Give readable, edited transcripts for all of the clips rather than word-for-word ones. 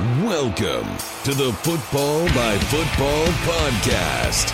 Welcome to the Football by Football podcast.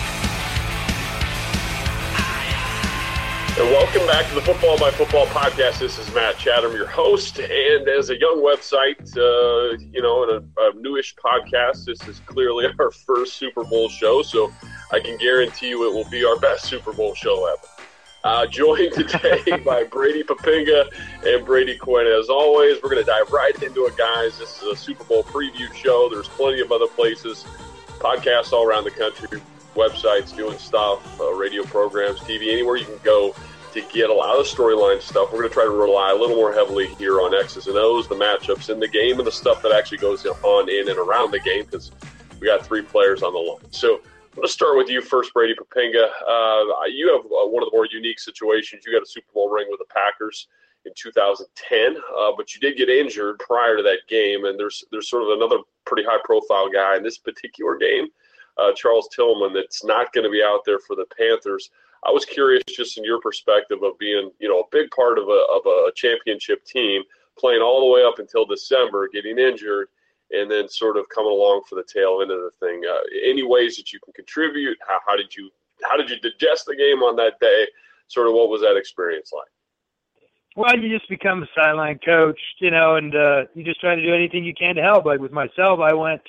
And welcome back to the Football by Football podcast. This is Matt Chatham, your host. And as a young website, and a newish podcast, this is clearly our first Super Bowl show. So I can guarantee you it will be our best Super Bowl show ever. Joined today by Brady Poppinga and Brady Quinn. As always, we're going to dive right into it, guys. This is a Super Bowl preview show. There's plenty of other places, podcasts all around the country, websites doing stuff, radio programs, TV, anywhere you can go to get a lot of storyline stuff. We're going to try to rely a little more heavily here on X's and O's, the matchups in the game, and the stuff that actually goes on in and around the game, because we got three players on the line. So I'm going to start with you first, Brady Poppinga. You have one of the more unique situations. You got a Super Bowl ring with the Packers in 2010, but you did get injured prior to that game, and there's sort of another pretty high-profile guy in this particular game, Charles Tillman, that's not going to be out there for the Panthers. I was curious, just in your perspective of being, a big part of a championship team, playing all the way up until December, getting injured, and then sort of coming along for the tail end of the thing. Any ways that you can contribute? How did you digest the game on that day? Sort of what was that experience like? Well, you just become a sideline coach, and you just try to do anything you can to help. Like with myself, I went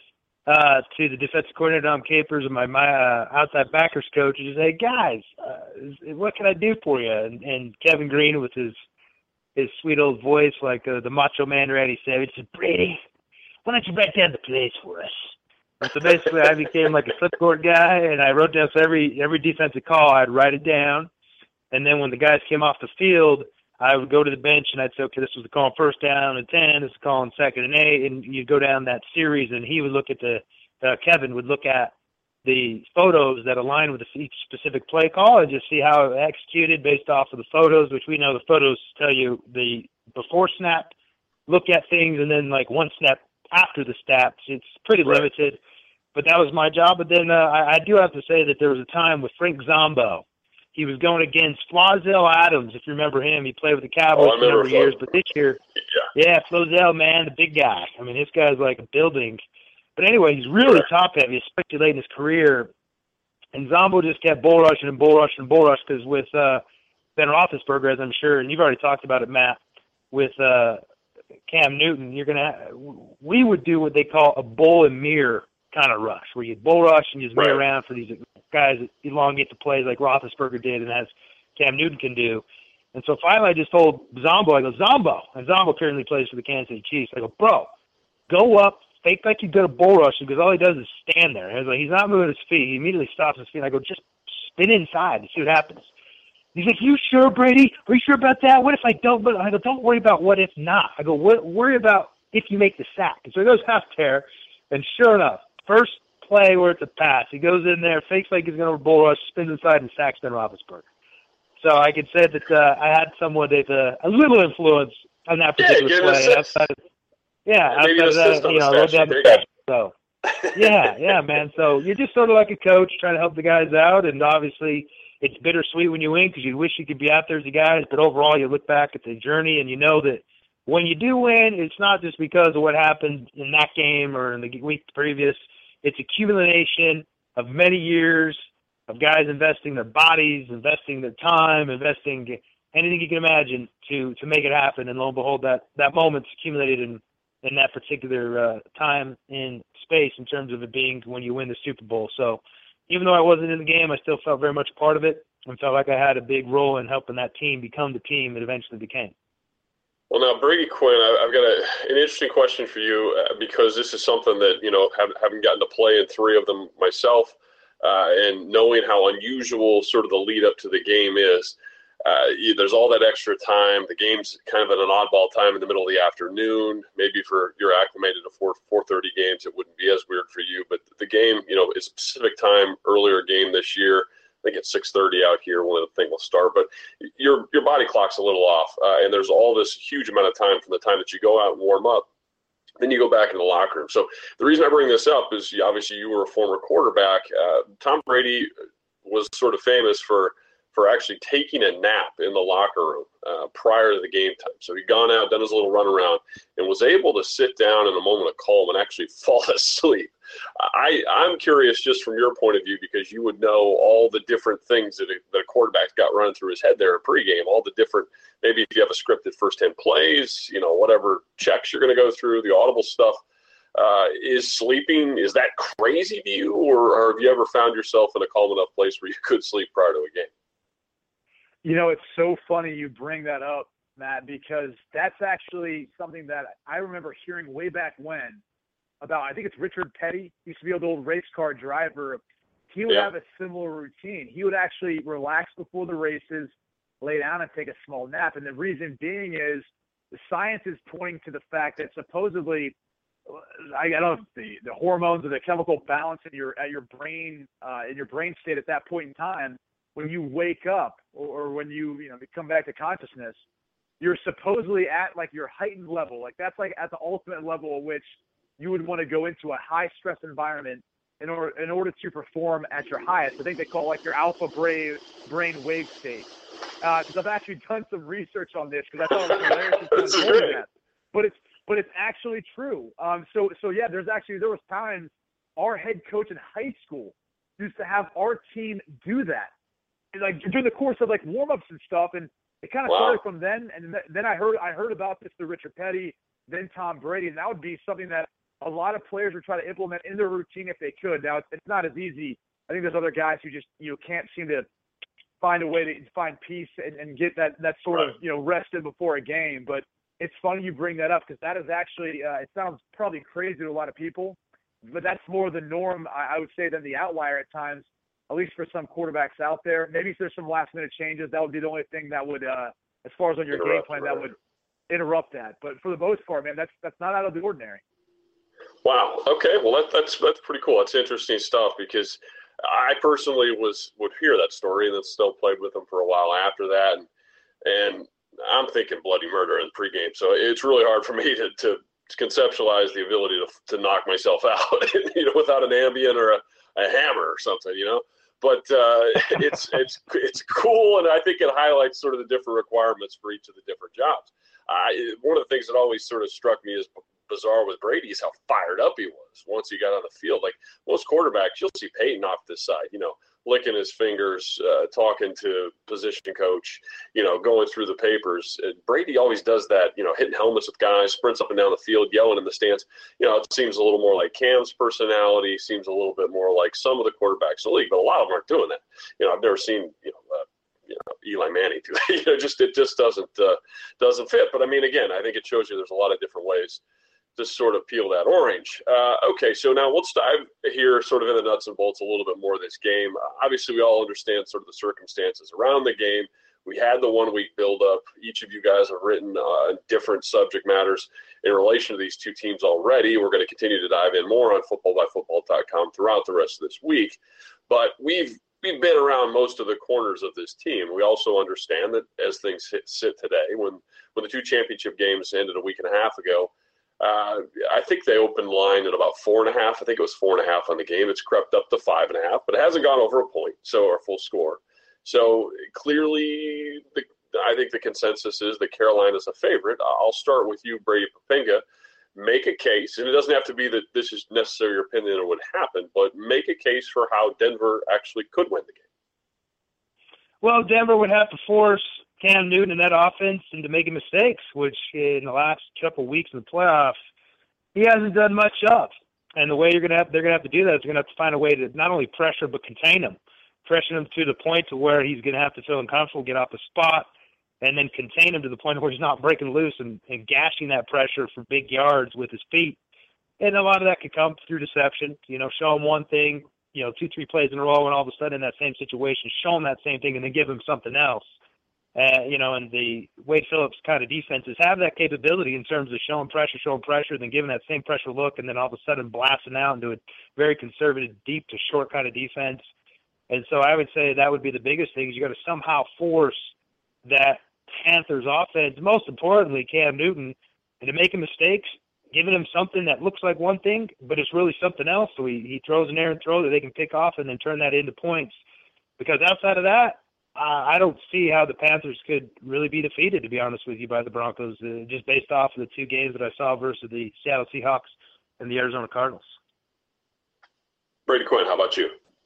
to the defensive coordinator, Dom Capers, and my outside backers coach, and just say, guys, what can I do for you? And Kevin Green, with his sweet old voice, like the Macho Man Randy Savage, said, Brady, why don't you write down the plays for us? And so basically I became like a flipboard guy, and I wrote down, so every defensive call, I'd write it down. And then when the guys came off the field, I would go to the bench and I'd say, okay, this was the call on first down and 10, this is call on second and 8, and you'd go down that series, and he would look at Kevin would look at the photos that align with each specific play call and just see how it executed based off of the photos, which we know the photos tell you the before snap, look at things, and then like one snap after the stats. It's pretty limited, but that was my job. But then I do have to say that there was a time with Frank Zombo. He was going against Flozell Adams, if you remember him. He played with the Cowboys for a number of years, but this year, Flozell, man, the big guy. I mean, this guy's like a building. But anyway, he's really top-heavy, especially late in his career. And Zombo just kept bull rushing because with Ben Roethlisberger, as I'm sure, and you've already talked about it, Matt, with Cam Newton, we would do what they call a bull and mirror kind of rush, where you bull rush and you just mirror around for these guys that elongate the plays like Roethlisberger did and as Cam Newton can do. And so finally I just told Zombo, I go, Zombo, and Zombo currently plays for the Kansas City Chiefs. I go, bro, go up, fake like you're going to bull rush, because all he does is stand there. And he's not moving his feet. He immediately stops his feet. And I go, just spin inside and see what happens. He's like, you sure, Brady? Are you sure about that? What if I don't? But I go, don't worry about what if not. I go, worry about if you make the sack. And so he goes out there, and sure enough, first play where it's a pass, he goes in there, fakes like he's going to bull rush, spins inside, and sacks Ben Roethlisberger. So I could say that I had somewhat of a little influence on that particular play. Outside of that, I wrote down the stats. So, yeah, man. So you're just sort of like a coach trying to help the guys out, and obviously it's bittersweet when you win because you wish you could be out there as the guys, but overall you look back at the journey and you know that when you do win, it's not just because of what happened in that game or in the week previous. It's accumulation of many years of guys investing their bodies, investing their time, investing anything you can imagine to make it happen. And lo and behold, that moment's accumulated in that particular time in space in terms of it being when you win the Super Bowl. So even though I wasn't in the game, I still felt very much a part of it and felt like I had a big role in helping that team become the team it eventually became. Well, now, Brady Quinn, I've got an interesting question for you because this is something that, having gotten to play in three of them myself and knowing how unusual sort of the lead up to the game is. There's all that extra time. The game's kind of at an oddball time in the middle of the afternoon. Maybe for you're acclimated to 4:30 games, it wouldn't be as weird for you. But the game, is a Pacific time, earlier game this year. I think it's 6:30 out here when the thing will start. But your body clock's a little off, and there's all this huge amount of time from the time that you go out and warm up. Then you go back in the locker room. So the reason I bring this up is obviously you were a former quarterback. Tom Brady was sort of famous for for actually taking a nap in the locker room prior to the game time. So he'd gone out, done his little run around, and was able to sit down in a moment of calm and actually fall asleep. I'm curious just from your point of view, because you would know all the different things that a quarterback's got running through his head there in pregame, all the different, maybe if you have a scripted first 10 plays, whatever checks you're going to go through, the audible stuff. Is sleeping, is that crazy to you, or have you ever found yourself in a calm enough place where you could sleep prior to a game? It's so funny you bring that up, Matt, because that's actually something that I remember hearing way back when about, I think it's Richard Petty, used to be the old race car driver. He would have a similar routine. He would actually relax before the races, lay down and take a small nap. And the reason being is the science is pointing to the fact that supposedly, I don't know, the hormones or the chemical balance in your brain state at that point in time, when you wake up or when you come back to consciousness, you're supposedly at like your heightened level. Like that's like at the ultimate level at which you would want to go into a high stress environment in order to perform at your highest. I think they call it like your alpha brain wave state. Because I've actually done some research on this because I thought it was hilarious. But it's actually true. So yeah, there was times our head coach in high school used to have our team do that, like during the course of like warm-ups and stuff. And it kind of started from then. And then I heard about this to Richard Petty, then Tom Brady, and that would be something that a lot of players would try to implement in their routine if they could. Now it's not as easy. I think there's other guys who just can't seem to find a way to find peace and get that sort of rested before a game. But it's funny you bring that up because that is actually it sounds probably crazy to a lot of people, but that's more the norm, I would say, than the outlier at times, at least for some quarterbacks out there. Maybe if there's some last-minute changes, that would be the only thing that would, as far as on your game plan, that would interrupt that. But for the most part, man, that's not out of the ordinary. Wow. Okay. Well, that's pretty cool. That's interesting stuff because I personally would hear that story and then still played with them for a while after that, and I'm thinking bloody murder in pregame. So it's really hard for me to conceptualize the ability to knock myself out, without an Ambien or a hammer or something, But it's cool, and I think it highlights sort of the different requirements for each of the different jobs. One of the things that always sort of struck me as bizarre with Brady is how fired up he was once he got on the field. Like most quarterbacks, you'll see Peyton off this side, licking his fingers, talking to position coach, going through the papers. Brady always does that, hitting helmets with guys, sprints up and down the field, yelling in the stands. It seems a little more like Cam's personality, seems a little bit more like some of the quarterbacks in the league, but a lot of them aren't doing that. I've never seen, Eli Manning do that. It just doesn't fit. But I mean, again, I think it shows you there's a lot of different ways to sort of peel that orange. Okay, so now let's dive here sort of in the nuts and bolts a little bit more of this game. Obviously, we all understand sort of the circumstances around the game. We had the 1 week build-up. Each of you guys have written different subject matters in relation to these two teams already. We're going to continue to dive in more on footballbyfootball.com throughout the rest of this week. But we've been around most of the corners of this team. We also understand that as things sit today, when the two championship games ended a week and a half ago, I think they opened line at about 4.5. I think it was 4.5 on the game. It's crept up to 5.5, but it hasn't gone over a point, so our full score. So clearly, I think the consensus is that Carolina's a favorite. I'll start with you, Brady Poppinga. Make a case, and it doesn't have to be that this is necessarily your opinion or would happen, but make a case for how Denver actually could win the game. Well, Denver would have to force Cam Newton and that offense into making mistakes, which in the last couple of weeks in the playoffs, he hasn't done much of. And the way they're going to have to do that is they're going to have to find a way to not only pressure but contain him, pressure him to the point to where he's going to have to feel uncomfortable, get off the spot, and then contain him to the point where he's not breaking loose and gashing that pressure for big yards with his feet. And a lot of that could come through deception. Show him one thing, 2-3 plays in a row, and all of a sudden in that same situation, show him that same thing and then give him something else. And the Wade Phillips kind of defenses have that capability in terms of showing pressure, then giving that same pressure look, and then all of a sudden blasting out into a very conservative, deep to short kind of defense. And so I would say that would be the biggest thing is you got to somehow force that Panthers offense, most importantly Cam Newton, into making mistakes, giving him something that looks like one thing, but it's really something else. So he throws an errant throw that they can pick off and then turn that into points. Because outside of that, I don't see how the Panthers could really be defeated, to be honest with you, by the Broncos, just based off of the two games that I saw versus the Seattle Seahawks and the Arizona Cardinals. Brady Quinn, how about you?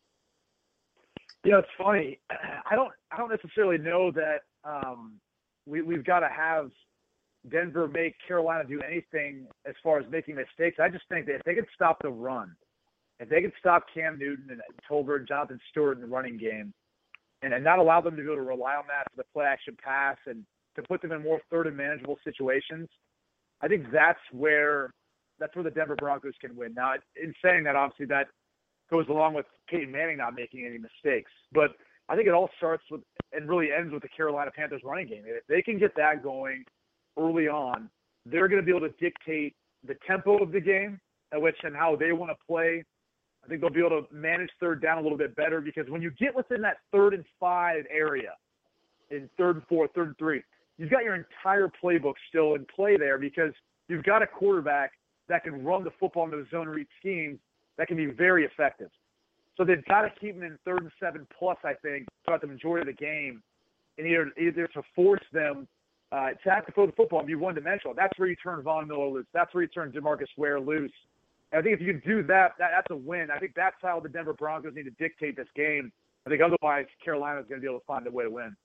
Yeah, it's funny. I don't necessarily know that we've got to have Denver make Carolina do anything as far as making mistakes. I just think that if they could stop the run, if they could stop Cam Newton and Tolbert and Jonathan Stewart in the running game, and not allow them to be able to rely on that for the play-action pass and to put them in more third and manageable situations, I think that's where the Denver Broncos can win. Now, in saying that, obviously that goes along with Peyton Manning not making any mistakes. But I think it all starts with and really ends with the Carolina Panthers running game. If they can get that going early on, they're going to be able to dictate the tempo of the game and how they want to play. I think they'll be able to manage third down a little bit better, because when you get within that 3rd and 5 area, in 3rd and 4, 3rd and 3, you've got your entire playbook still in play there, because you've got a quarterback that can run the football in those zone read schemes that can be very effective. So they've got to keep them in 3rd and 7 plus, I think, throughout the majority of the game, and either to force them to have to throw the football and be one-dimensional. That's where you turn Von Miller loose. That's where you turn DeMarcus Ware loose. I think if you can do that, that's a win. I think that's how the Denver Broncos need to dictate this game. I think otherwise Carolina's going to be able to find a way to win.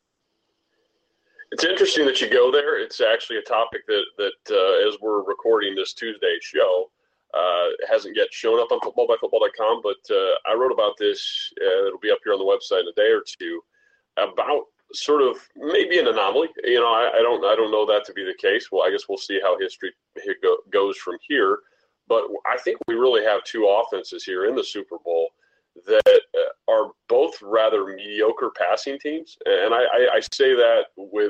It's interesting that you go there. It's actually a topic that as we're recording this Tuesday show, hasn't yet shown up on footballbyfootball.com, but I wrote about this. It'll be up here on the website in a day or two, about sort of maybe an anomaly. You know, I don't know that to be the case. Well, I guess we'll see how history goes from here. But I think we really have two offenses here in the Super Bowl that are both rather mediocre passing teams. And I say that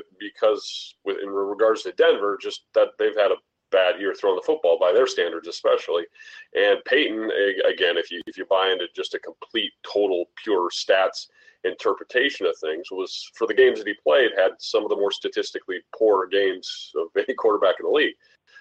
because in regards to Denver, just that they've had a bad year throwing the football by their standards especially. And Peyton, again, if you buy into just a complete, total, pure stats interpretation of things, was for the games that he played, had some of the more statistically poor games of any quarterback in the league.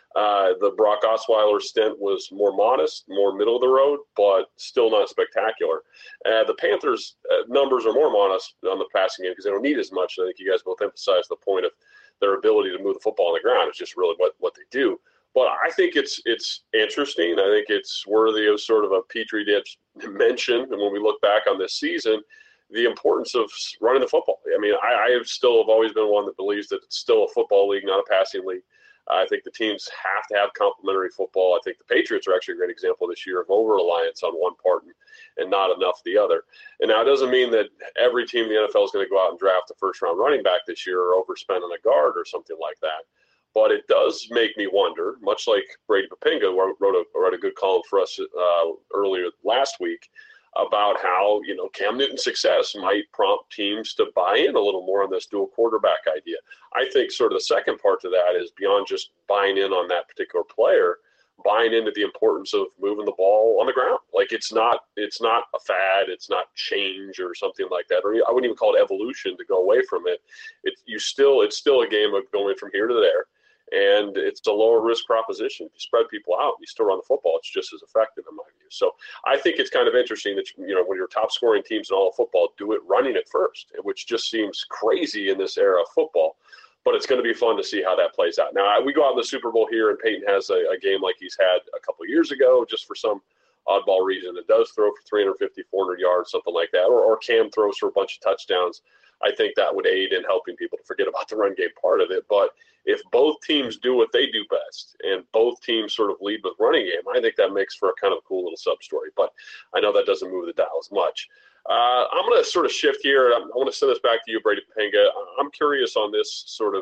The Brock Osweiler stint was more modest, more middle of the road, but still not spectacular. The Panthers' numbers are more modest on the passing game because they don't need as much. I think you guys both emphasized the point of their ability to move the football on the ground. It's just really what they do. But I think it's interesting. I think it's worthy of sort of a petri dish mention. And when we look back on this season, the importance of running the football. I mean, I have always been one that believes that it's still a football league, not a passing league. I think the teams have to have complementary football. I think the Patriots are actually a great example this year of over-reliance on one part and not enough the other. And now it doesn't mean that every team in the NFL is going to go out and draft a first-round running back this year or overspend on a guard or something like that. But it does make me wonder, much like Brady Papinga wrote a good column for us earlier last week, about how, Cam Newton's success might prompt teams to buy in a little more on this dual quarterback idea. I think sort of the second part to that is beyond just buying in on that particular player, buying into the importance of moving the ball on the ground. Like it's not a fad, it's not change or something like that. Or I wouldn't even call it evolution to go away from it. It's still a game of going from here to there. And it's a lower risk proposition. If you spread people out, you still run the football. It's just as effective in my view. So I think it's kind of interesting that, when your top scoring teams in all of football do it running it first, which just seems crazy in this era of football. But it's going to be fun to see how that plays out. Now, we go out in the Super Bowl here, and Peyton has a game like he's had a couple of years ago, just for some oddball reason that does throw for 350, 400 yards, something like that. Or Cam throws for a bunch of touchdowns. I think that would aid in helping people to forget about the run game part of it. But if both teams do what they do best and both teams sort of lead with running game, I think that makes for a kind of cool little sub-story. But I know that doesn't move the dial as much. I'm going to sort of shift here. I want to send this back to you, Brady Papinga. I'm curious on this sort of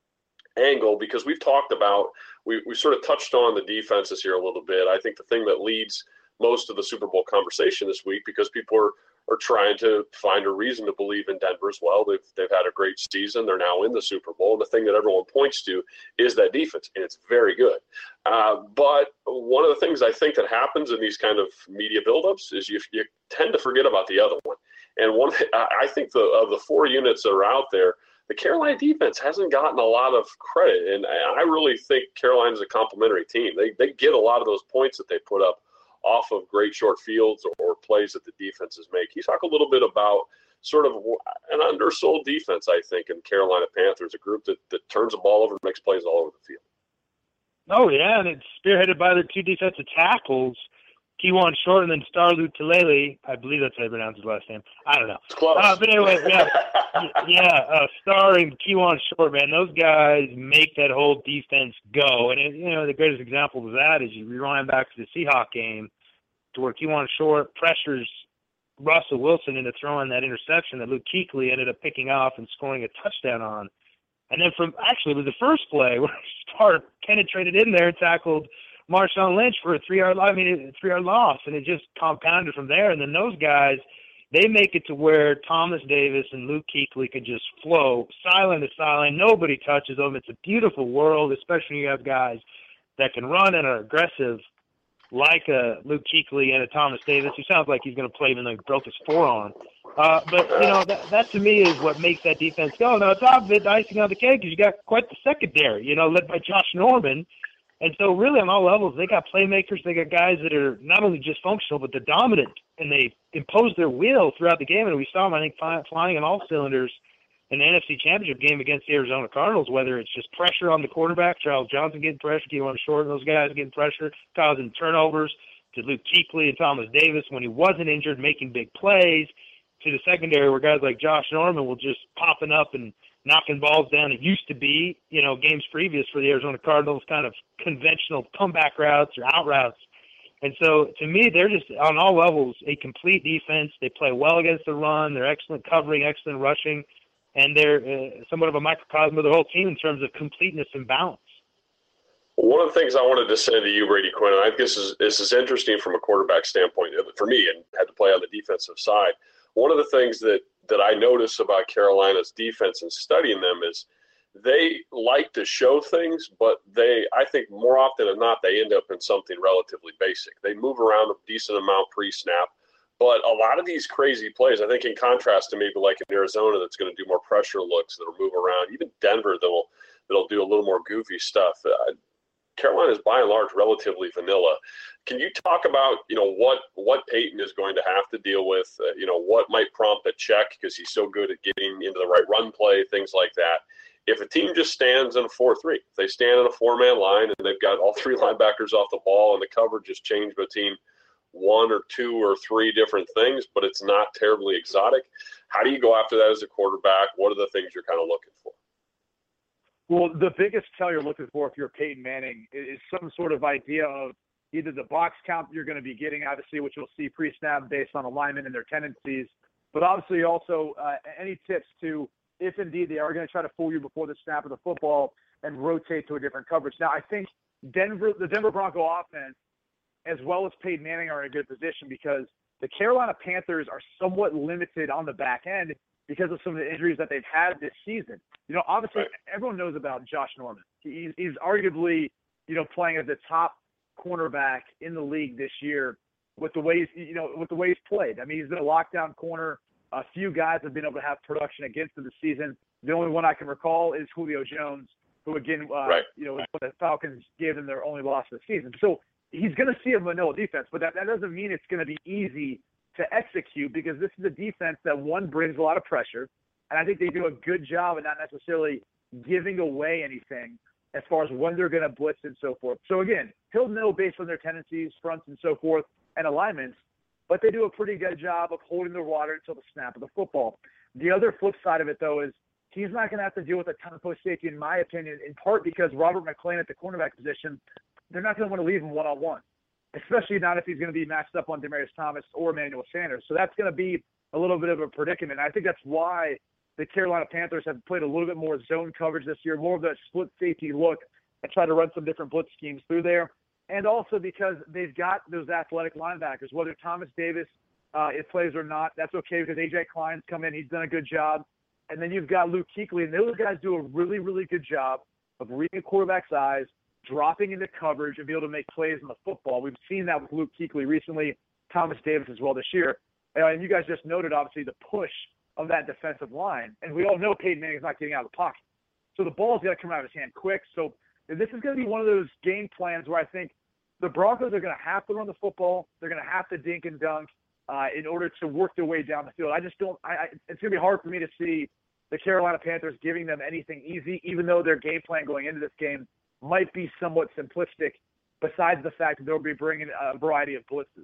angle because we've talked about, we sort of touched on the defenses here a little bit. I think the thing that leads most of the Super Bowl conversation this week, because people are trying to find a reason to believe in Denver as well. They've had a great season. They're now in the Super Bowl. And the thing that everyone points to is that defense, and it's very good. But one of the things I think that happens in these kind of media buildups is you tend to forget about the other one. And I think of the four units that are out there, the Carolina defense hasn't gotten a lot of credit. And I really think Carolina's a complimentary team. They get a lot of those points that they put up off of great short fields or plays that the defenses make. Can you talk a little bit about sort of an undersold defense, I think, in Carolina Panthers, a group that turns the ball over and makes plays all over the field. Oh, yeah, and it's spearheaded by their two defensive tackles, Kewan Short and then Starlu Tulele. I believe that's how you pronounce his last name. I don't know. It's close. But anyway, Starring Kewan Short, man, those guys make that whole defense go. And, the greatest example of that is you rewind back to the Seahawks game to where Kewan Short pressures Russell Wilson into throwing that interception that Luke Kuechly ended up picking off and scoring a touchdown on. And then it was the first play where Stark penetrated in there and tackled Marshawn Lynch for a 3-yard loss, and it just compounded from there. And then those guys, they make it to where Thomas Davis and Luke Kuechly can just flow sideline to sideline. Nobody touches them. It's a beautiful world, especially when you have guys that can run and are aggressive like a Luke Kuechly and a Thomas Davis, who sounds like he's going to play even though he broke his forearm. But that to me is what makes that defense go. Now, on top of it, the icing on the cake is you got quite the secondary, led by Josh Norman. And so really on all levels, they got playmakers. They got guys that are not only just functional, but they're dominant, and they impose their will throughout the game. And we saw them, I think, flying on all cylinders in the NFC Championship game against the Arizona Cardinals, whether it's just pressure on the quarterback, Charles Johnson getting pressure, Kewan Short, and those guys getting pressure, causing turnovers, to Luke Kuechly and Thomas Davis when he wasn't injured, making big plays, to the secondary where guys like Josh Norman will just popping up and knocking balls down. It used to be, games previous for the Arizona Cardinals, kind of conventional comeback routes or out routes. And so, to me, they're just, on all levels, a complete defense. They play well against the run. They're excellent covering, excellent rushing. And they're somewhat of a microcosm of the whole team in terms of completeness and balance. One of the things I wanted to say to you, Brady Quinn, and I think this is interesting from a quarterback standpoint for me, and had to play on the defensive side. One of the things that I notice about Carolina's defense and studying them is they like to show things, but I think more often than not, they end up in something relatively basic. They move around a decent amount pre-snap, but a lot of these crazy plays, I think in contrast to maybe like in Arizona that's going to do more pressure looks, that'll move around, even Denver that'll do a little more goofy stuff. Carolina is by and large relatively vanilla. Can you talk about, what Peyton is going to have to deal with, what might prompt a check because he's so good at getting into the right run play, things like that. If a team just stands in a 4-3, if they stand in a four-man line and they've got all three linebackers off the ball and the coverage is changed between one or two or three different things, but it's not terribly exotic, how do you go after that as a quarterback? What are the things you're kind of looking for? Well, the biggest tell you're looking for if you're Peyton Manning is some sort of idea of either the box count you're going to be getting, obviously, which you'll see pre-snap based on alignment and their tendencies, but obviously also any tips to, if indeed they are going to try to fool you before the snap of the football and rotate to a different coverage. Now, I think the Denver Bronco offense, as well as Peyton Manning, are in a good position because the Carolina Panthers are somewhat limited on the back end because of some of the injuries that they've had this season. Obviously, Everyone knows about Josh Norman. He's arguably, playing as the top cornerback in the league this year with the way he's played. I mean, he's been a lockdown corner. A few guys have been able to have production against him this season. The only one I can recall is Julio Jones, who again, when the Falcons gave them their only loss of the season. So he's going to see a vanilla defense, but that doesn't mean it's going to be easy to execute because this is a defense that, one, brings a lot of pressure, and I think they do a good job of not necessarily giving away anything as far as when they're going to blitz and so forth. So, again, he'll know based on their tendencies, fronts and so forth, and alignments, but they do a pretty good job of holding the water until the snap of the football. The other flip side of it, though, is he's not going to have to deal with a ton of post safety, in my opinion, in part because Robert McClain at the cornerback position, they're not going to want to leave him one-on-one, especially not if he's going to be matched up on Demaryius Thomas or Emmanuel Sanders. So that's going to be a little bit of a predicament. I think that's why the Carolina Panthers have played a little bit more zone coverage this year, more of that split safety look, and try to run some different blitz schemes through there. And also because they've got those athletic linebackers, whether Thomas Davis it plays or not, that's okay because A.J. Klein's come in. He's done a good job. And then you've got Luke Kuechly, and those guys do a really, really good job of reading a quarterback's eyes, dropping into coverage, and be able to make plays on the football. We've seen that with Luke Kuechly recently, Thomas Davis as well this year. And you guys just noted, obviously, the push of that defensive line. And we all know Peyton Manning's not getting out of the pocket. So the ball's got to come out of his hand quick. So this is going to be one of those game plans where I think the Broncos are going to have to run the football. They're going to have to dink and dunk. in order to work their way down the field. I just don't – it's going to be hard for me to see the Carolina Panthers giving them anything easy, even though their game plan going into this game might be somewhat simplistic, besides the fact that they'll be bringing a variety of blitzes.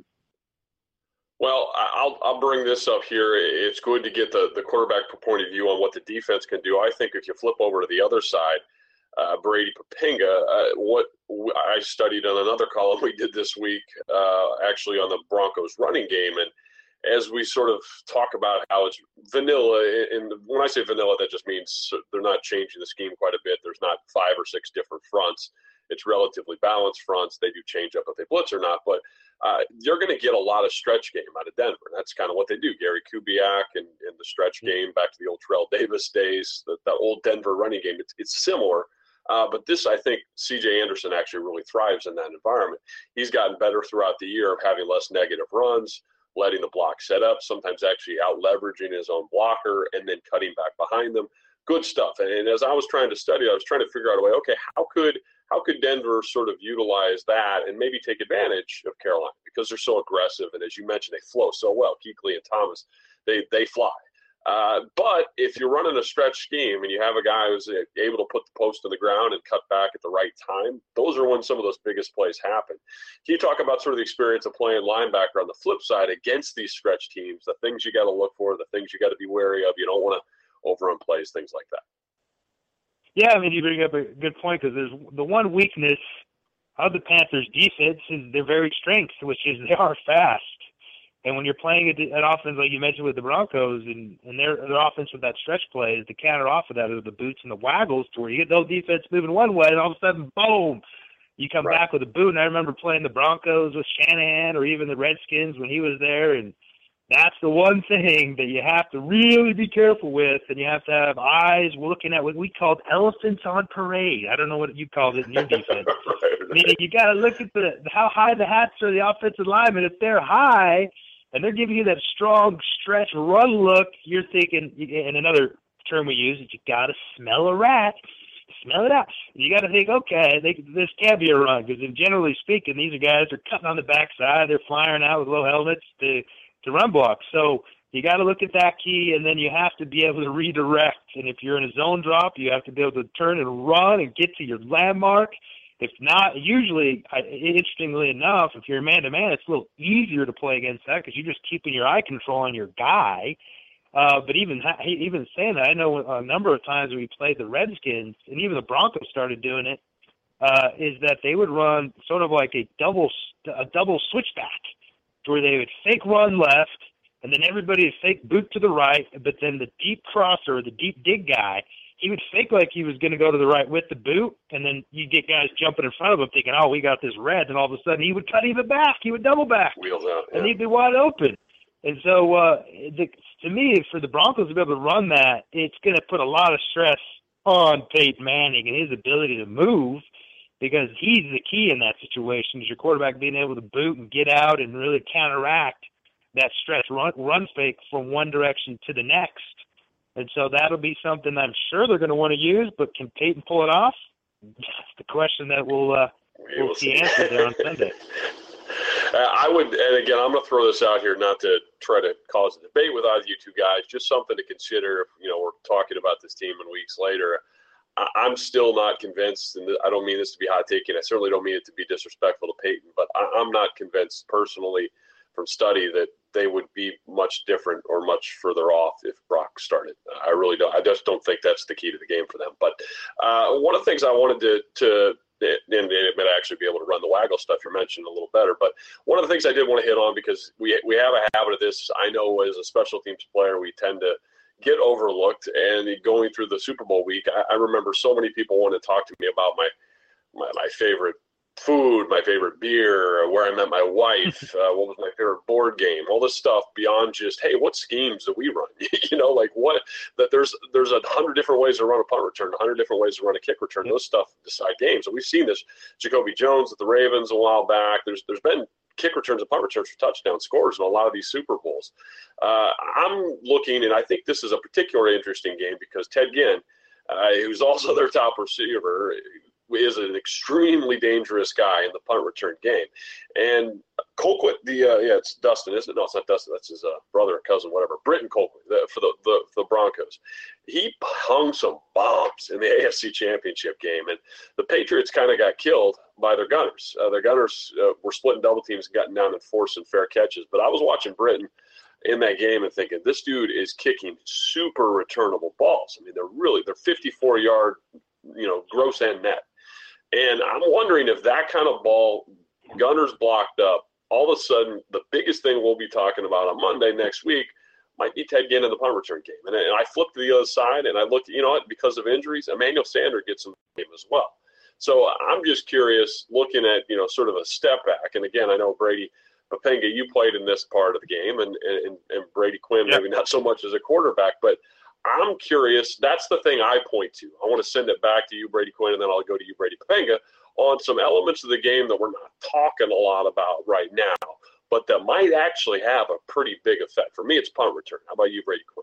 Well, I'll bring this up here. It's good to get the quarterback point of view on what the defense can do. I think if you flip over to the other side, Brady Papinga, what I studied on another column we did this week, actually on the Broncos running game, and as we sort of talk about how it's vanilla, and when I say vanilla, that just means they're not changing the scheme quite a bit. There's not 5 or 6 different fronts. It's relatively balanced fronts. They do change up if they blitz or not, but you're going to get a lot of stretch game out of Denver. That's kind of what they do. Gary Kubiak and the stretch game, back to the old Terrell Davis days, the old Denver running game. It's similar. But this, I think, C.J. Anderson actually really thrives in that environment. He's gotten better throughout the year of having less negative runs, letting the block set up, sometimes actually out-leveraging his own blocker, and then cutting back behind them. Good stuff. And as I was trying to study, I was trying to figure out a way, okay, how could Denver sort of utilize that and maybe take advantage of Carolina, because they're so aggressive, and as you mentioned, they flow so well. Kuechly and Thomas, they fly. But if you're running a stretch scheme and you have a guy who's able to put the post in the ground and cut back at the right time, those are when some of those biggest plays happen. Can you talk about sort of the experience of playing linebacker on the flip side against these stretch teams, the things you got to look for, the things you got to be wary of? You don't want to overrun plays, things like that. Yeah, I mean, you bring up a good point, because there's the one weakness of the Panthers' defense is their very strength, which is they are fast. And when you're playing an offense like you mentioned with the Broncos, and their offense with that stretch play, the counter off of that is the boots and the waggles, to where you get those defense moving one way, and all of a sudden, boom, you come back with a boot. And I remember playing the Broncos with Shanahan, or even the Redskins when he was there, and that's the one thing that you have to really be careful with, and you have to have eyes looking at what we called elephants on parade. I don't know what you called it in your defense. Meaning you got to look at how high the hats are, the offensive linemen. If they're high and they're giving you that strong stretch run look, you're thinking, and another term we use is you got to smell a rat. Smell it out. You got to think, okay, this can't be a run, because generally speaking, these are guys that are cutting on the backside. They're flying out with low helmets to run block. So you got to look at that key, and then you have to be able to redirect. And if you're in a zone drop, you have to be able to turn and run and get to your landmark. If not, usually, interestingly enough, if you're man-to-man, it's a little easier to play against that, because you're just keeping your eye control on your guy. But even saying that, I know a number of times we played the Redskins, and even the Broncos started doing it, is that they would run sort of like a double switchback, where they would fake run left, and then everybody would fake boot to the right, but then the deep crosser, the deep dig guy, he would fake like he was going to go to the right with the boot, and then you'd get guys jumping in front of him thinking, oh, we got this red, and all of a sudden he would cut even back. He would double back. Wheels out, yeah. And he'd be wide open. And so to me, for the Broncos to be able to run that, it's going to put a lot of stress on Peyton Manning and his ability to move, because he's the key in that situation, is your quarterback being able to boot and get out and really counteract that stretch run fake from one direction to the next. And so that'll be something I'm sure they're going to want to use, but can Peyton pull it off? That's the question that we'll see answered there on Sunday. I would, and again, I'm going to throw this out here, not to try to cause a debate with either you two guys, just something to consider if, we're talking about this team in weeks later. I'm still not convinced, and I don't mean this to be hot-taking. I certainly don't mean it to be disrespectful to Peyton, but I'm not convinced personally from study that they would be much different or much further off if Brock started. I really don't. I just don't think that's the key to the game for them. But one of the things I wanted to and they might actually be able to run the waggle stuff you're mentioning a little better. But one of the things I did want to hit on, because we have a habit of this, I know as a special teams player, we tend to get overlooked. And going through the Super Bowl week, I remember so many people wanted to talk to me about my favorite food, my favorite beer, where I met my wife, what was my favorite board game, all this stuff beyond just, hey, what schemes do we run? Like what, that there's 100 different ways to run a punt return, 100 different ways to run a kick return. Those stuff decide games. And we've seen this, Jacoby Jones at the Ravens a while back. There's been kick returns and punt returns for touchdown scores in a lot of these Super Bowls. I'm looking, and I think this is a particularly interesting game because Ted Ginn, who's also their top receiver, is an extremely dangerous guy in the punt return game. And Colquitt, it's Dustin, isn't it? No, it's not Dustin. That's his brother or cousin, whatever. Britton Colquitt for the Broncos. He hung some bombs in the AFC Championship game, and the Patriots kind of got killed by their gunners. Their gunners were splitting double teams and gotten down and forcing fair catches. But I was watching Britton in that game and thinking, this dude is kicking super returnable balls. I mean, they're 54-yard, gross end net. And I'm wondering if that kind of ball, gunners blocked up, all of a sudden the biggest thing we'll be talking about on Monday next week might be Ted Ginn in the punt return game. And I flipped to the other side and I looked, because of injuries, Emmanuel Sanders gets in the game as well. So I'm just curious, looking at, sort of a step back. And again, I know Brady Papenga, you played in this part of the game, and Brady Quinn, maybe not so much as a quarterback, but I'm curious. That's the thing I point to. I want to send it back to you, Brady Quinn, and then I'll go to you, Brady Papenga, on some elements of the game that we're not talking a lot about right now, but that might actually have a pretty big effect. For me, it's punt return. How about you, Brady Quinn?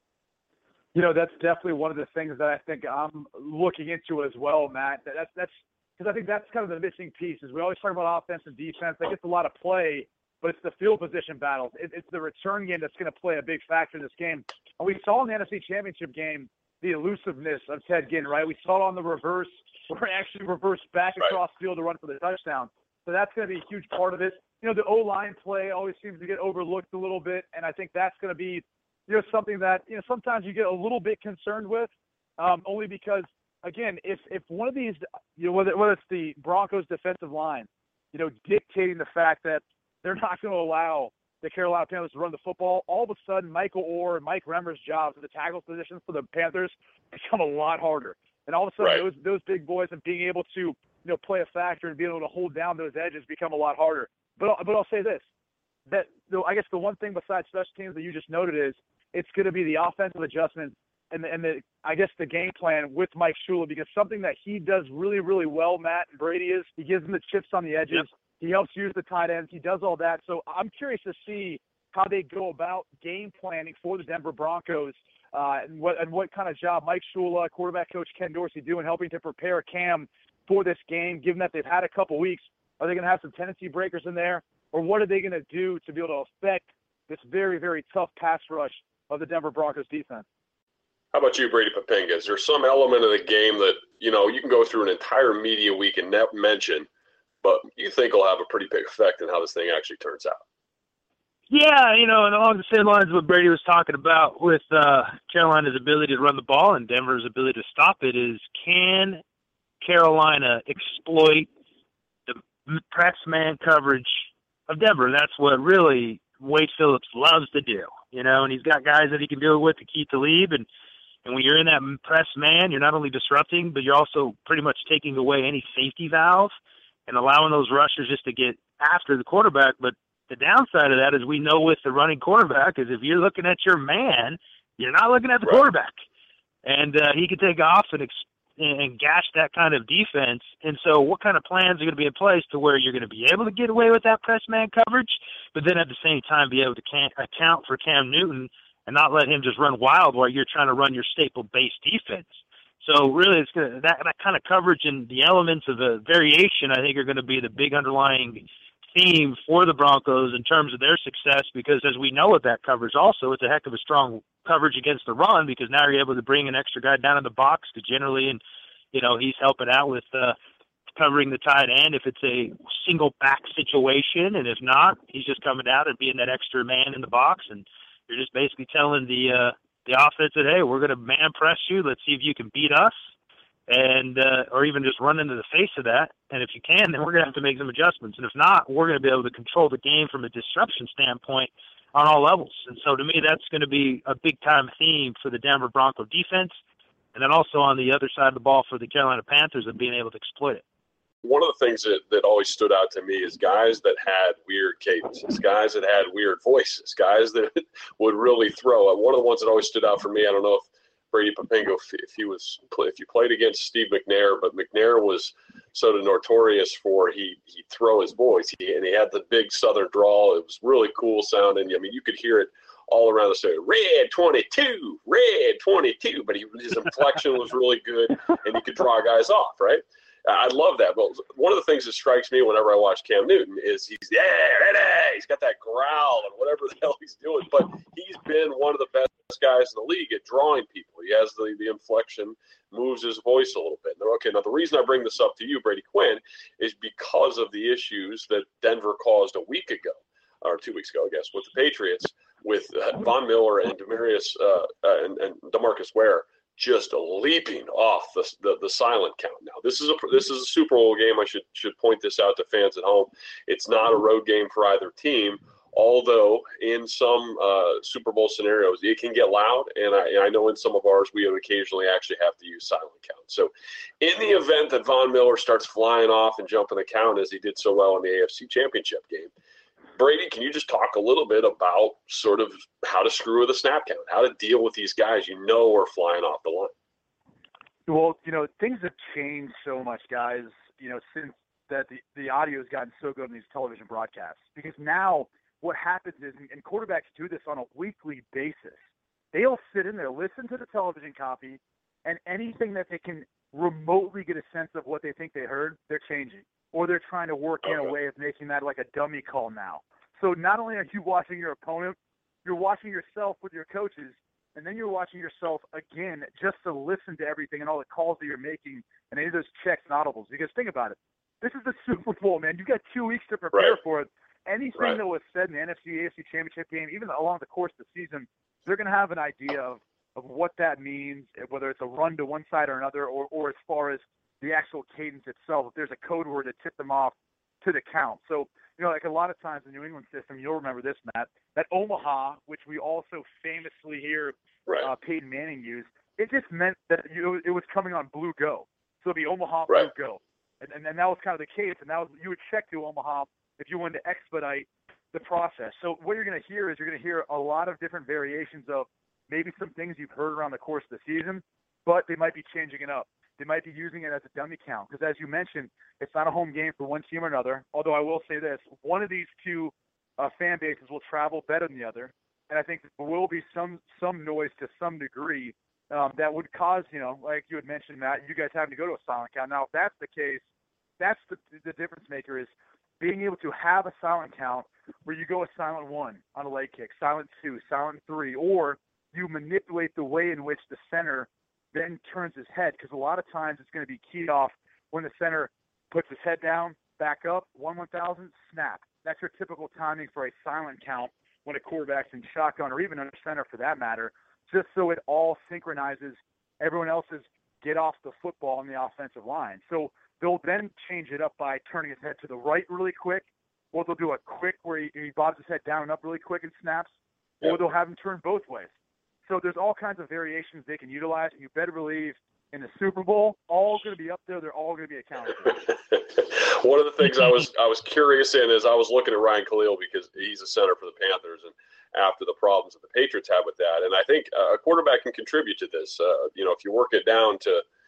That's definitely one of the things that I think I'm looking into as well, Matt. That's because I think that's kind of the missing piece. Is we always talk about offense and defense. That gets a lot of play, but it's the field position battles. It's the return game that's going to play a big factor in this game. And we saw in the NFC Championship game the elusiveness of Ted Ginn, right? We saw it on the reverse, where he actually reversed back across field to run for the touchdown. So that's going to be a huge part of it. The O-line play always seems to get overlooked a little bit, and I think that's going to be, something that, sometimes you get a little bit concerned with, only because, again, if one of these, whether it's the Broncos defensive line, dictating the fact that they're not going to allow the Carolina Panthers to run the football, all of a sudden Michael Orr and Mike Remmer's jobs at the tackle positions for the Panthers become a lot harder. And all of a sudden those big boys and being able to, play a factor and being able to hold down those edges become a lot harder. But I'll say this, that I guess the one thing besides special teams that you just noted is it's going to be the offensive adjustments and the game plan with Mike Shula, because something that he does really, really well, Matt and Brady, is he gives them the chips on the edges. Yep. He helps use the tight ends. He does all that. So I'm curious to see how they go about game planning for the Denver Broncos and what kind of job Mike Shula, quarterback coach Ken Dorsey do in helping to prepare Cam for this game, given that they've had a couple weeks. Are they going to have some tendency breakers in there? Or what are they going to do to be able to affect this very, very tough pass rush of the Denver Broncos defense? How about you, Brady Papenga? Is there some element of the game that, you can go through an entire media week and not mention, but you think will have a pretty big effect in how this thing actually turns out? Yeah, and along the same lines of what Brady was talking about with Carolina's ability to run the ball and Denver's ability to stop it is, can Carolina exploit the press man coverage of Denver? That's what really Wade Phillips loves to do, and he's got guys that he can do it with, Aqib Talib, and when you're in that press man, you're not only disrupting, but you're also pretty much taking away any safety valve and allowing those rushers just to get after the quarterback. But the downside of that, as we know with the running quarterback, is if you're looking at your man, you're not looking at the quarterback. And he can take off and gash that kind of defense. And so what kind of plans are going to be in place to where you're going to be able to get away with that press man coverage, but then at the same time be able to account for Cam Newton and not let him just run wild while you're trying to run your staple-based defense. So really, it's that kind of coverage and the elements of the variation, I think, are going to be the big underlying theme for the Broncos in terms of their success, because as we know with that coverage also, it's a heck of a strong coverage against the run, because now you're able to bring an extra guy down in the box to generally, and he's helping out with covering the tight end if it's a single back situation, and if not, he's just coming out and being that extra man in the box, and you're just basically telling the offense that, hey, we're going to man press you. Let's see if you can beat us, and or even just run into the face of that. And if you can, then we're going to have to make some adjustments. And if not, we're going to be able to control the game from a disruption standpoint on all levels. And so to me, that's going to be a big-time theme for the Denver Bronco defense, and then also on the other side of the ball for the Carolina Panthers of being able to exploit it. One of the things that always stood out to me is guys that had weird cadences, guys that had weird voices, guys that would really throw. One of the ones that always stood out for me, I don't know if Brady Papenga, if you played against Steve McNair, but McNair was sort of notorious for he'd throw his voice, and he had the big Southern drawl. It was really cool sounding. I mean, you could hear it all around the stadium. Red 22, red 22, but his inflection was really good, and he could draw guys off, right? I love that. But one of the things that strikes me whenever I watch Cam Newton is he's got that growl and whatever the hell he's doing. But he's been one of the best guys in the league at drawing people. He has the inflection, moves his voice a little bit. Okay, now the reason I bring this up to you, Brady Quinn, is because of the issues that Denver caused a week ago, or 2 weeks ago, I guess, with the Patriots, with Von Miller and and DeMarcus Ware just leaping off the silent count. Now, this is a Super Bowl game. I should point this out to fans at home. It's not a road game for either team, although in some Super Bowl scenarios it can get loud, and I know in some of ours we would occasionally actually have to use silent count. So in the event that Von Miller starts flying off and jumping the count as he did so well in the AFC Championship game, Brady, can you just talk a little bit about sort of how to screw with a snap count, how to deal with these guys are flying off the line? Well, things have changed so much, guys, since that the audio has gotten so good in these television broadcasts. Because now what happens is, and quarterbacks do this on a weekly basis, they'll sit in there, listen to the television copy, and anything that they can remotely get a sense of what they think they heard, they're changing. Or they're trying to work in a way of making that like a dummy call now. So not only are you watching your opponent, you're watching yourself with your coaches, and then you're watching yourself again just to listen to everything and all the calls that you're making and any of those checks and audibles. Because think about it. This is the Super Bowl, man. You've got 2 weeks to prepare for it. Anything that was said in the NFC, AFC Championship game, even along the course of the season, they're going to have an idea of what that means, whether it's a run to one side or another, or as far as the actual cadence itself, if there's a code word to tip them off to the count. So, like a lot of times in the New England system, you'll remember this, Matt, that Omaha, which we also famously hear Peyton Manning use, it just meant that it was coming on blue go. So it'd be Omaha, blue go. And that was kind of the case. And you would check to Omaha if you wanted to expedite the process. So what you're going to hear is you're going to hear a lot of different variations of maybe some things you've heard around the course of the season, but they might be changing it up. They might be using it as a dummy count because, as you mentioned, it's not a home game for one team or another. Although I will say this, one of these two fan bases will travel better than the other, and I think there will be some noise to some degree that would cause, like you had mentioned, Matt, you guys having to go to a silent count. Now, if that's the case, that's the difference maker is being able to have a silent count where you go a silent 1 on a leg kick, silent 2, silent 3, or you manipulate the way in which the center then turns his head, because a lot of times it's going to be keyed off when the center puts his head down, back up, 1/1000, snap. That's your typical timing for a silent count when a quarterback's in shotgun or even under center for that matter, just so it all synchronizes everyone else's get off the football on the offensive line. So they'll then change it up by turning his head to the right really quick, or they'll do a quick where he bobs his head down and up really quick and snaps, or they'll have him turn both ways. So there's all kinds of variations they can utilize, and you better believe in the Super Bowl, all going to be up there. They're all going to be accounted for. One of the things I was curious in is I was looking at Ryan Khalil because he's a center for the Panthers, and after the problems that the Patriots had with that, and I think a quarterback can contribute to this. If you work it down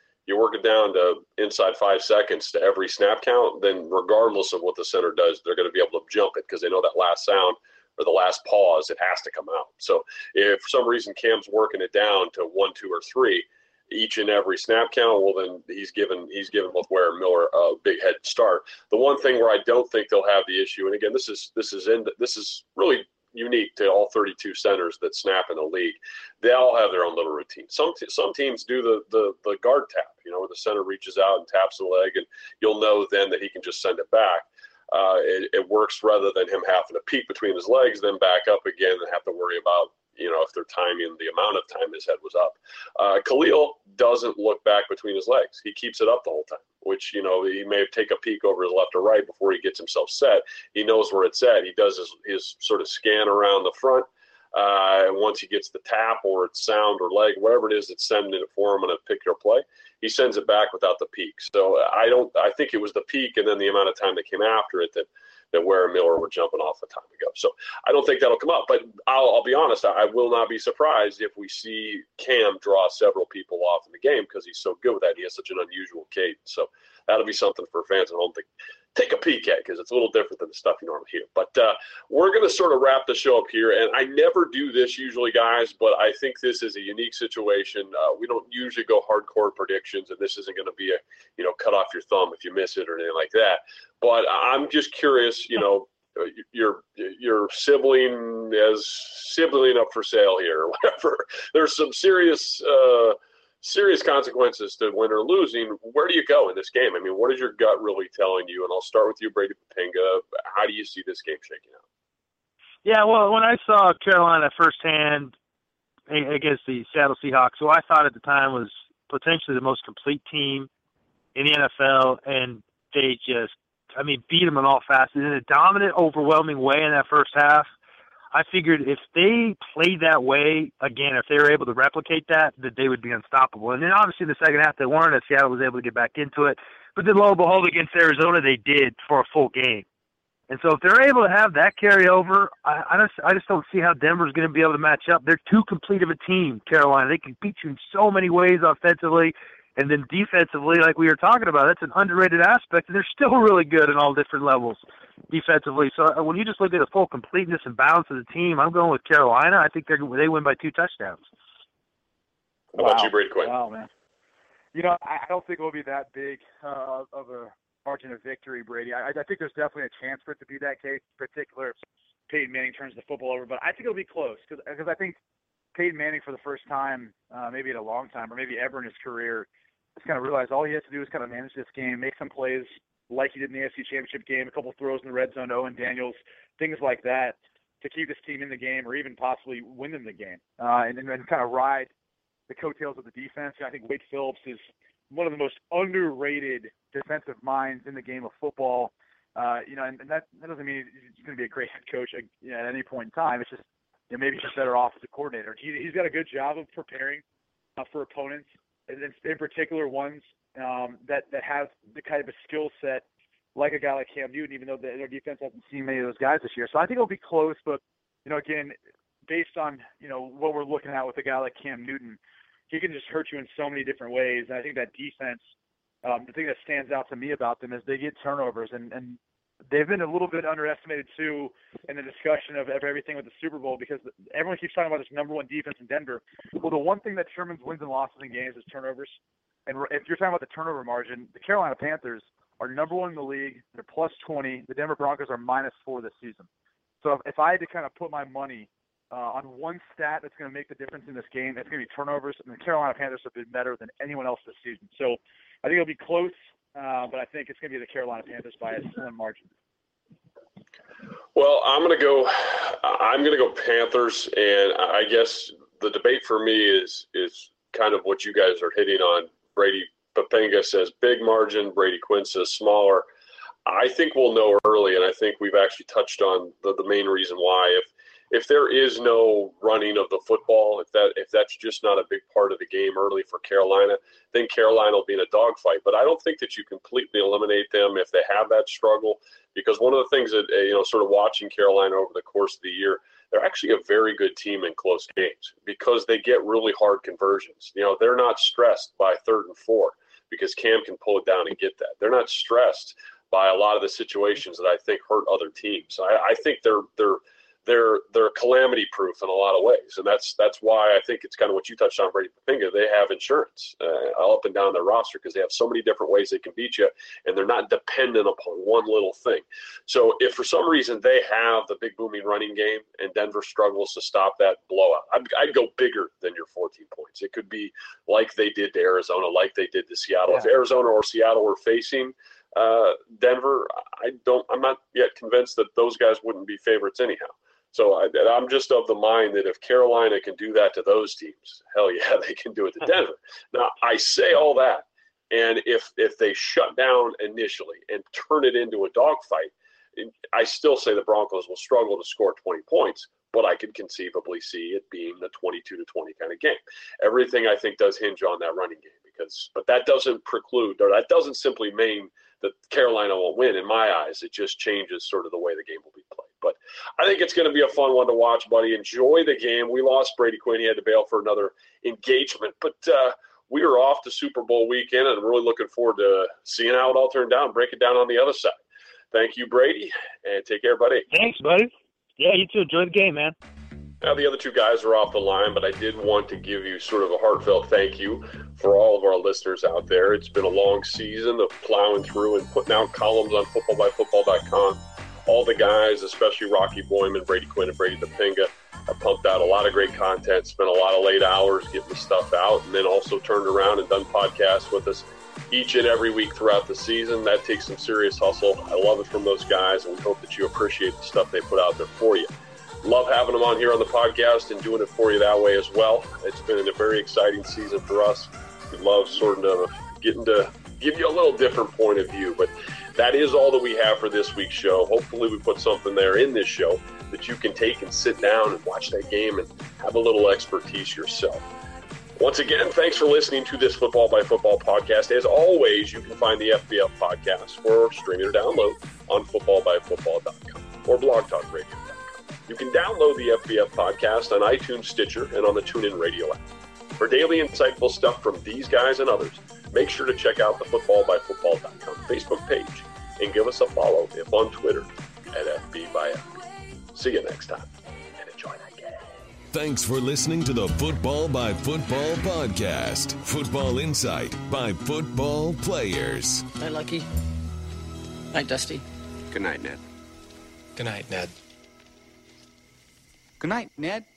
to inside 5 seconds to every snap count, then regardless of what the center does, they're going to be able to jump it because they know that last sound or the last pause, it has to come out. So if for some reason Cam's working it down to 1, 2, or 3, each and every snap count, well, then he's given both Ware and Miller a big head start. The one thing where I don't think they'll have the issue, and again, this is really unique to all 32 centers that snap in the league. They all have their own little routine. Some teams do the guard tap, where the center reaches out and taps the leg, and you'll know then that he can just send it back. It works rather than him having to peek between his legs, then back up again and have to worry about, if they're timing the amount of time his head was up. Khalil doesn't look back between his legs. He keeps it up the whole time, which, he may take a peek over his left or right before he gets himself set. He knows where it's at. He does his sort of scan around the front. And once he gets the tap or it's sound or leg, whatever it is that's sending it for him on a pick or play, he sends it back without the peak. So I think it was the peak and then the amount of time that came after it that Ware and Miller were jumping off a time ago. So I don't think that'll come up. But I'll be honest, I will not be surprised if we see Cam draw several people off in the game because he's so good with that. He has such an unusual cadence. So that'll be something for fans at home take a peek at, because it's a little different than the stuff you normally hear. But we're going to sort of wrap the show up here, and I never do this usually, guys, but I think this is a unique situation. We don't usually go hardcore predictions, and this isn't going to be a, cut off your thumb if you miss it or anything like that. But I'm just curious, your sibling up for sale here or whatever. There's some serious consequences to win or losing. Where do you go in this game? I mean, what is your gut really telling you? And I'll start with you, Brady Poppinga. How do you see this game shaking out? Yeah, well, when I saw Carolina firsthand against the Seattle Seahawks, who I thought at the time was potentially the most complete team in the NFL, and they just, beat them in all facets in a dominant, overwhelming way in that first half. I figured if they played that way again, if they were able to replicate that they would be unstoppable. And then obviously in the second half they weren't, as Seattle was able to get back into it. But then lo and behold, against Arizona, they did for a full game. And so if they're able to have that carry over, I just don't see how Denver's going to be able to match up. They're too complete of a team, Carolina. They can beat you in so many ways offensively. And then defensively, like we were talking about, that's an underrated aspect. And they're still really good in all different levels defensively. So when you just look at the full completeness and balance of the team, I'm going with Carolina. I think they win by 2 touchdowns. How about you, Brady Quinn? Wow, man. I don't think it will be that big of a margin of victory, Brady. I think there's definitely a chance for it to be that case, in particular if Peyton Manning turns the football over. But I think it'll be close because I think Peyton Manning, for the first time, maybe in a long time, or maybe ever in his career, has kind of realized all he has to do is kind of manage this game, make some plays like he did in the AFC Championship game, a couple throws in the red zone to Owen Daniels, things like that, to keep this team in the game or even possibly winning the game, and kind of ride the coattails of the defense. I think Wade Phillips is one of the most underrated defensive minds in the game of football. And that doesn't mean he's going to be a great head coach at any point in time. It's just maybe he's just better off as a coordinator. He's got a good job of preparing for opponents, and in particular ones that have the kind of a skill set like a guy like Cam Newton, even though their defense hasn't seen many of those guys this year. So I think it'll be close, but, again, based on, what we're looking at with a guy like Cam Newton, he can just hurt you in so many different ways. And I think that defense, the thing that stands out to me about them is they get turnovers, and they've been a little bit underestimated, too, in the discussion of everything with the Super Bowl, because everyone keeps talking about this number one defense in Denver. Well, the one thing that determines wins and losses in games is turnovers. And if you're talking about the turnover margin, the Carolina Panthers are number one in the league. They're plus 20. The Denver Broncos are minus 4 this season. So if I had to kind of put my money on one stat that's going to make the difference in this game, it's going to be turnovers. And the Carolina Panthers have been better than anyone else this season. So I think it'll be close, but I think it's going to be the Carolina Panthers by a slim margin. Well, I'm going to go Panthers, and I guess the debate for me is kind of what you guys are hitting on. Brady Poppinga says big margin. Brady Quinn says smaller. I think we'll know early, and I think we've actually touched on the main reason why. If there is no running of the football, if that's just not a big part of the game early for Carolina, then Carolina will be in a dogfight. But I don't think that you completely eliminate them if they have that struggle, because one of the things that sort of watching Carolina over the course of the year, they're actually a very good team in close games because they get really hard conversions. They're not stressed by 3rd and 4 because Cam can pull it down and get that. They're not stressed by a lot of the situations that I think hurt other teams. I think they're calamity proof in a lot of ways, and that's why I think it's kind of what you touched on, Brady Poppinga. They have insurance up and down their roster because they have so many different ways they can beat you, and they're not dependent upon one little thing. So if for some reason they have the big booming running game and Denver struggles to stop that blowout, I'd go bigger than your 14 points. It could be like they did to Arizona, like they did to Seattle. Yeah. If Arizona or Seattle were facing Denver, I'm not yet convinced that those guys wouldn't be favorites anyhow. So I'm just of the mind that if Carolina can do that to those teams, hell yeah, they can do it to Denver. Now, I say all that, and if they shut down initially and turn it into a dogfight, I still say the Broncos will struggle to score 20 points, but I could conceivably see it being the 22-20 kind of game. Everything I think does hinge on that running game, but that doesn't preclude, or that doesn't simply mean that Carolina won't win. In my eyes, it just changes sort of the way the game will be played. But I think it's going to be a fun one to watch, buddy. Enjoy the game. We lost Brady Quinn. He had to bail for another engagement. But we are off to Super Bowl weekend, and I'm really looking forward to seeing how it all turned out and break it down on the other side. Thank you, Brady, and take care, buddy. Thanks, buddy. Yeah, you too. Enjoy the game, man. Now, the other two guys are off the line, but I did want to give you sort of a heartfelt thank you for all of our listeners out there. It's been a long season of plowing through and putting out columns on footballbyfootball.com. All the guys, especially Rocky Boyman, Brady Quinn, and Brady DePinga, have pumped out a lot of great content, spent a lot of late hours getting the stuff out, and then also turned around and done podcasts with us each and every week throughout the season. That takes some serious hustle. I love it from those guys, and we hope that you appreciate the stuff they put out there for you. Love having them on here on the podcast and doing it for you that way as well. It's been a very exciting season for us. We love sort of getting to give you a little different point of view, but that is all that we have for this week's show. Hopefully we put something there in this show that you can take and sit down and watch that game and have a little expertise yourself. Once again, thanks for listening to this Football by Football podcast. As always, you can find the FBF podcast or stream it or download on footballbyfootball.com or blogtalkradio.com. You can download the FBF podcast on iTunes, Stitcher, and on the TuneIn Radio app. For daily insightful stuff from these guys and others, make sure to check out the footballbyfootball.com Facebook page and give us a follow if on Twitter at FBbyFB. See you next time, and enjoy that game. Thanks for listening to the Football by Football podcast. Football insight by football players. Night, Lucky. Night, Dusty. Good night, Ned. Good night, Ned. Good night, Ned.